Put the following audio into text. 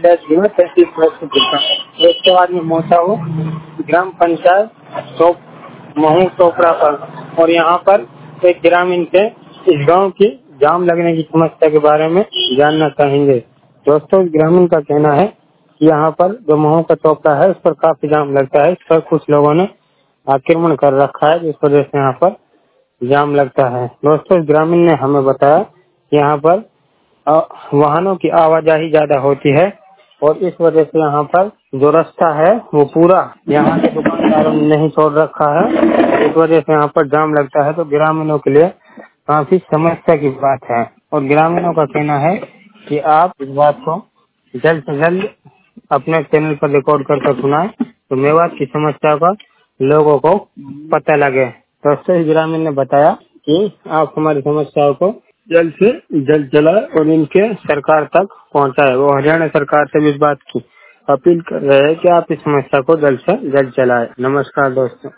इसके बाद में पहुंचा हूँ ग्राम पंचायत महू टोपरा पर, और यहाँ पर एक ग्रामीण से इस गांव की जाम लगने की समस्या के बारे में जानना चाहेंगे। दोस्तों, इस ग्रामीण का कहना है कि यहाँ पर जो महू का टोपरा है उस पर काफी जाम लगता है। इस पर कुछ लोगों ने आक्रमण कर रखा है, जिस वजह से यहाँ पर जाम लगता है। दोस्तों, इस ग्रामीण ने हमें बताया कि यहाँ पर वाहनों की आवाजाही ज्यादा होती है और इस वजह से यहाँ पर जो रास्ता है वो पूरा यहाँ के दुकानदारों ने नहीं छोड़ रखा है। इस वजह से यहाँ पर जाम लगता है, तो ग्रामीणों के लिए काफी समस्या की बात है। और ग्रामीणों का कहना है कि आप इस बात को जल्द से जल्द अपने चैनल पर रिकॉर्ड कर सुनाएं, तो मेवात की समस्या का लोगों को पता लगे। दोस्तों, इस ग्रामीण ने बताया कि आप हमारी समस्याओं को जल्द से जल्द चलाए और इनके सरकार तक पहुंचाए। वो हरियाणा सरकार से भी इस बात की अपील कर रहे हैं कि आप इस समस्या को जल्द से जल्द चलाए। नमस्कार दोस्तों।